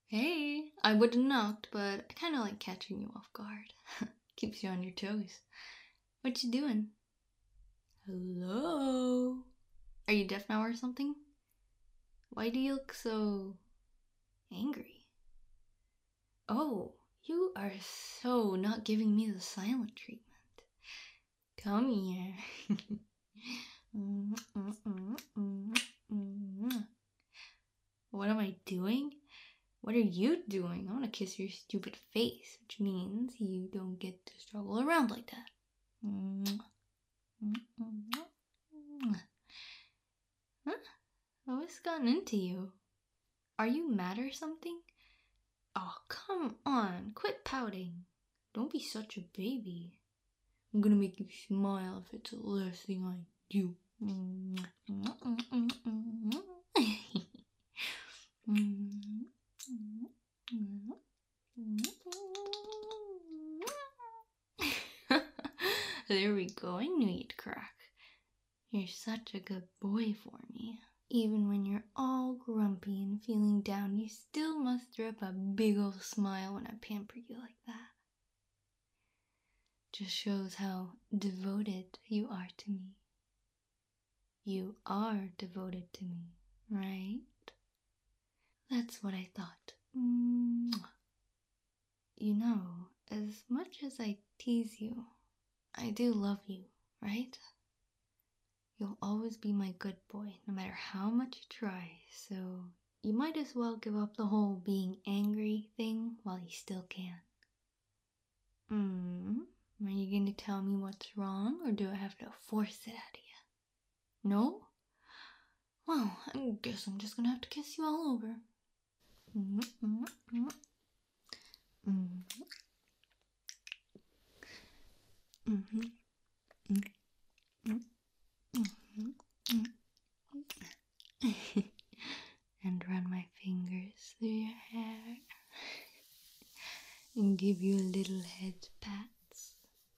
Hey, I would have knocked, but I kind of like catching you off guard. Keeps you on your toes. What you doing? Hello? Are you deaf now or something? Why do you look so angry? Oh, you are so not giving me the silent treatment. Come here. What am I doing? What are you doing? I want to kiss your stupid face, which means you don't get to struggle around like that. Huh? What's gotten into you? Are you mad or something? Oh, come on. Quit pouting. Don't be such a baby. I'm gonna make you smile if it's the last thing I do. There we go. I knew you'd crack. You're such a good boy for me. Even when you're all grumpy and feeling down, you still muster up a big ol' smile when I pamper you like that. Just shows how devoted you are to me. You are devoted to me, right? That's what I thought. You know, as much as I tease you, I do love you, right? You'll always be my good boy, no matter how much you try, so you might as well give up the whole being angry thing while you still can. Are you going to tell me what's wrong, or do I have to force it out of you? No? Well, I guess I'm just going to have to kiss you all over. And run my fingers through your hair and give you a little head pats.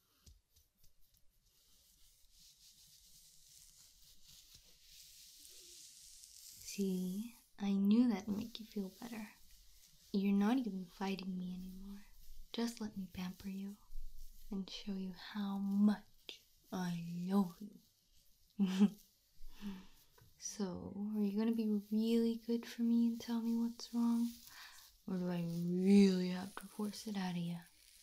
See, I knew that'd make you feel better. You're not even fighting me anymore. Just let me pamper you and show you how much I love you. So, are you gonna be really good for me and tell me what's wrong? Or do I really have to force it out of you?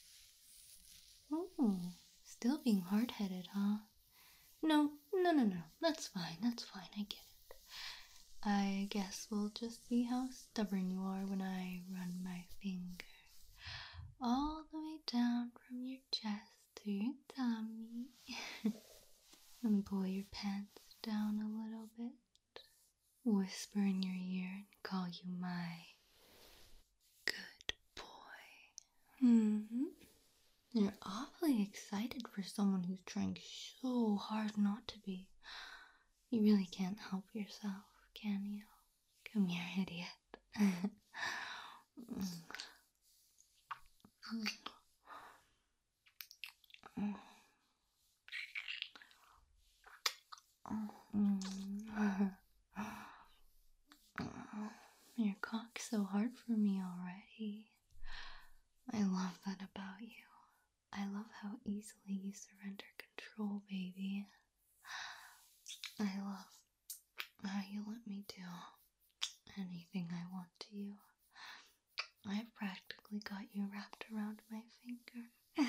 Oh, still being hard-headed, huh? No. That's fine, I get it. I guess we'll just see how stubborn you are when I run my finger all the way down from your chest to your tummy. And pull your pants down a little bit. Whisper in your ear and call you my good boy. You're awfully excited for someone who's trying so hard not to be. You really can't help yourself, can you? Come here, idiot. Your cock's so hard for me already. I love that about you. I love how easily you surrender control, baby. I love how you let me do anything I want to you. I've practically got you wrapped around my finger.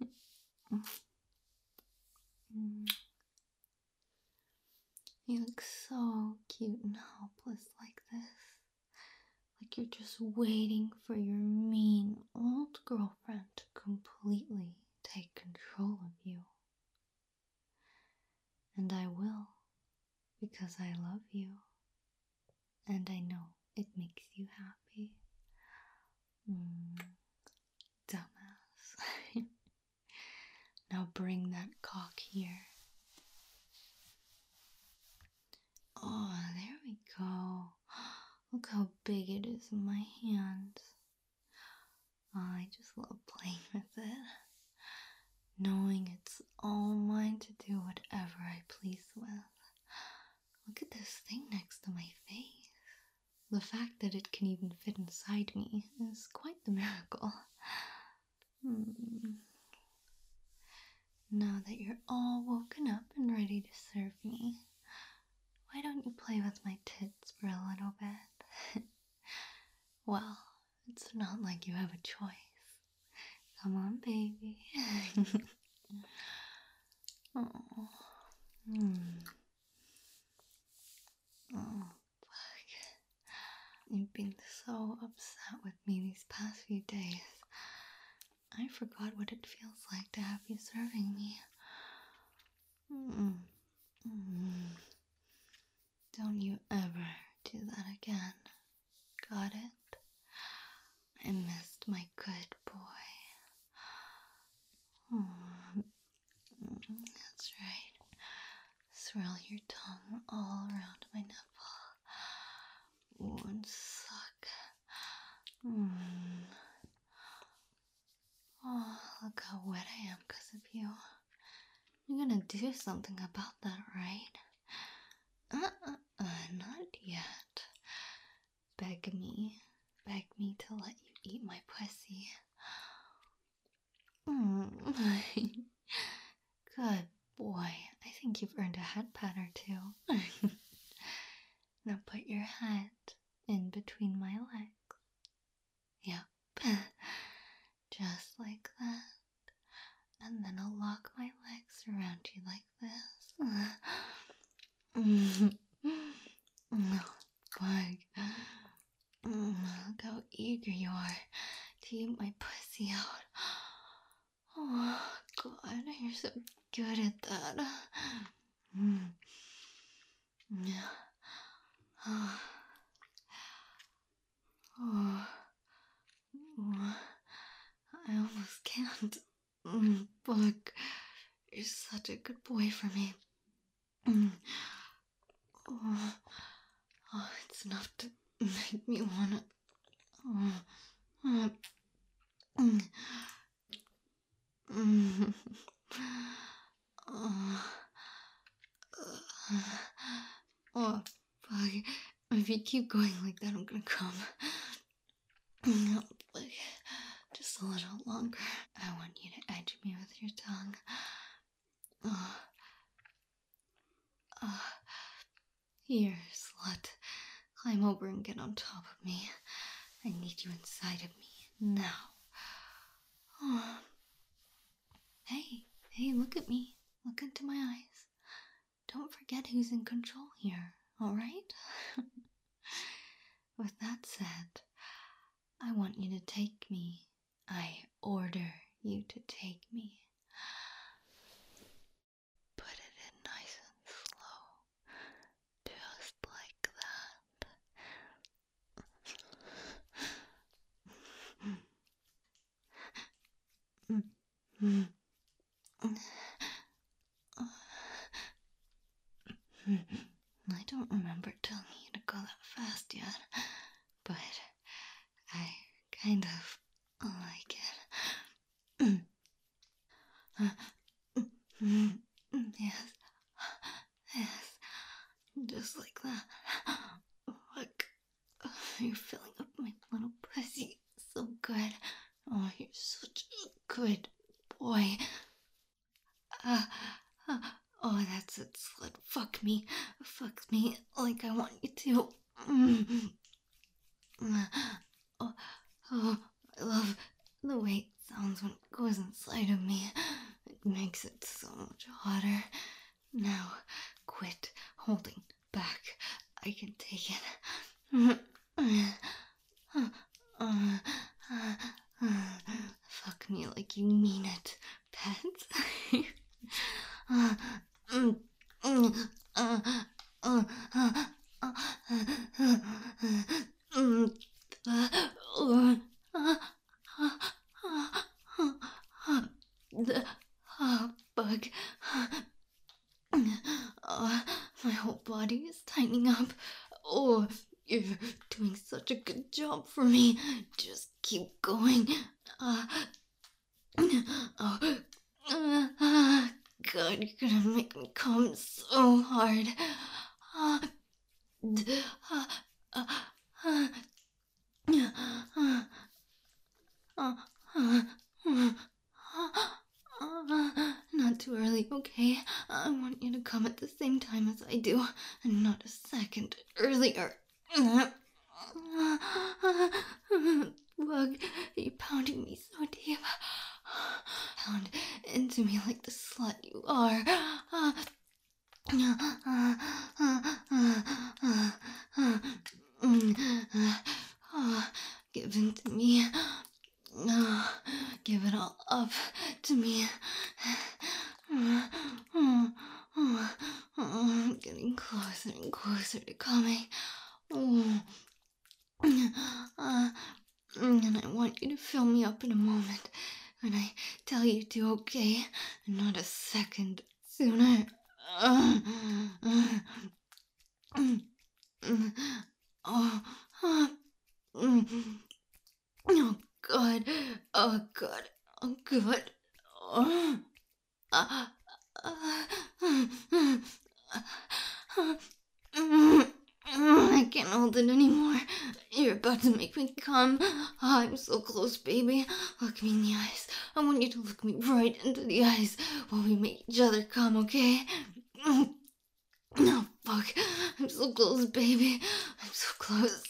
You look so cute and helpless like this. Like you're just waiting for your mean old girlfriend to completely take control of you. And I will, because I love you. And I know it makes you happy. Dumbass. Now bring that cock here. Oh, there we go. Look how big it is in my hands. Oh, I just love playing with it. Knowing it's all mine to do whatever I please with. Look at this thing next to my face. The fact that it can even fit inside me is quite the miracle. Hmm. Now that you're all woken up and ready to serve me, why don't you play with my tits for a little bit? Well, it's not like you have a choice. Come on, baby. Oh. Oh, fuck. You've been so upset with me these past few days. I forgot what it feels like to have you serving me. Don't you ever do that again. Got it? I missed my good boy. That's right. Swirl your tongue all around my nipple. Ooh, and suck. Oh, look how wet I am because of you. You're gonna do something about that, right? Not yet. Beg me to let you eat my pussy. Good boy. I think you've earned a head pat or two. Now put your head in between my legs. Yep. Just like that. And then I'll lock my legs around you like this. Oh, bug. Look how eager you are to eat my pussy out. Oh, God, you're so good at that. I almost can't. Bug, you're such a good boy for me. It's enough to make me wanna. Oh, fuck. If you keep going like that, I'm gonna come. Just a little longer. I want you to edge me with your tongue. Here, slut. Climb over and get on top of me. I need you inside of me. Now. Hey, look at me. Look into my eyes. Don't forget who's in control here, alright? With that said, I want you to take me. I order you to take me. Put it in nice and slow. Just like that. I don't remember telling you to go that fast yet, but I kind of like it. Yes, just like that. Look, you're filling up my little pussy so good. Oh, you're such a good boy. Oh, that's it, slut. Fuck me like I want you to. Oh, I love the way it sounds when it goes inside of me. It makes it so much hotter. Now, quit holding back. I can take it. Fuck me like you mean it, pet. Bug. My whole body is tightening up. Oh, you're doing such a good job for me. Just keep going. God, you're gonna make me come so hard. Not too early, okay? I want you to come at the same time as I do, and not a second earlier. Bug, you're pounding me so deep. Pound into me like the slut you are. Give in to me. Give it all up to me. Getting closer and closer to coming. And I want you to fill me up in a moment when I tell you to, okay? Not a second sooner. Oh, God. Oh, God. Oh, God. Oh. I can't hold it anymore. You're about to make me come. Oh, I'm so close, baby. Look me in the eyes. I want you to look me right into the eyes while we make each other come, okay? No, fuck. I'm so close, baby. I'm so close.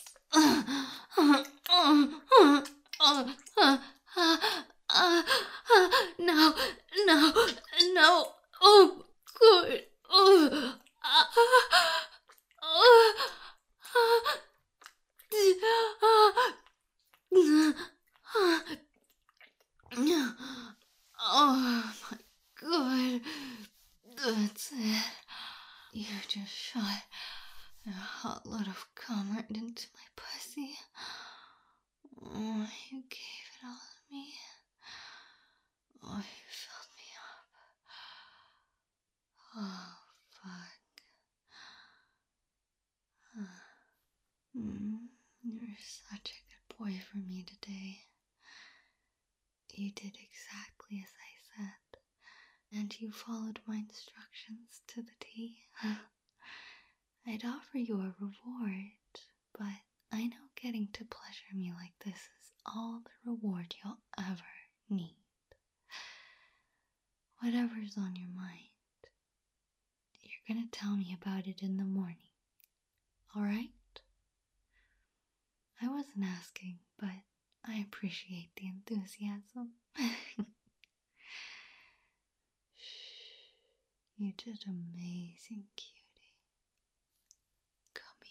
No, no, no. Oh, good. Oh, oh my god. That's it. You just shot a hot lot of cum right into my pussy. Oh, you gave it all to me. Oh, you filled me up. Oh, fuck. You're such a good boy for me today. You did exactly as I said, and you followed my instructions to the T. I'd offer you a reward, but I know getting to pleasure me like this is all the reward you'll ever need. Whatever's on your mind, you're gonna tell me about it in the morning, alright? I wasn't asking, but I appreciate the enthusiasm. Shh, you did amazing, cutie. Come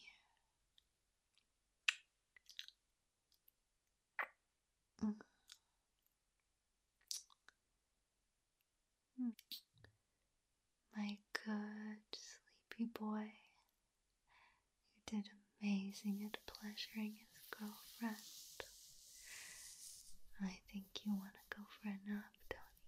here. My good, sleepy boy. You did amazing at pleasuring his girlfriend. I think you want to go for a nap, don't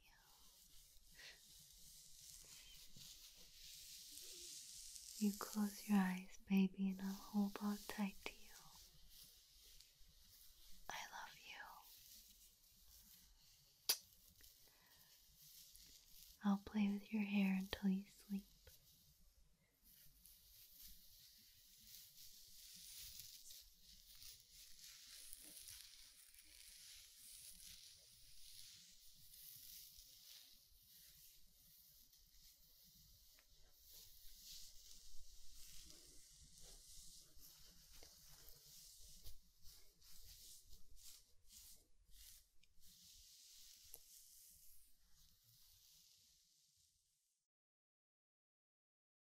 you? You close your eyes, baby, and I'll hold on tight to you. I love you. I'll play with your hair until you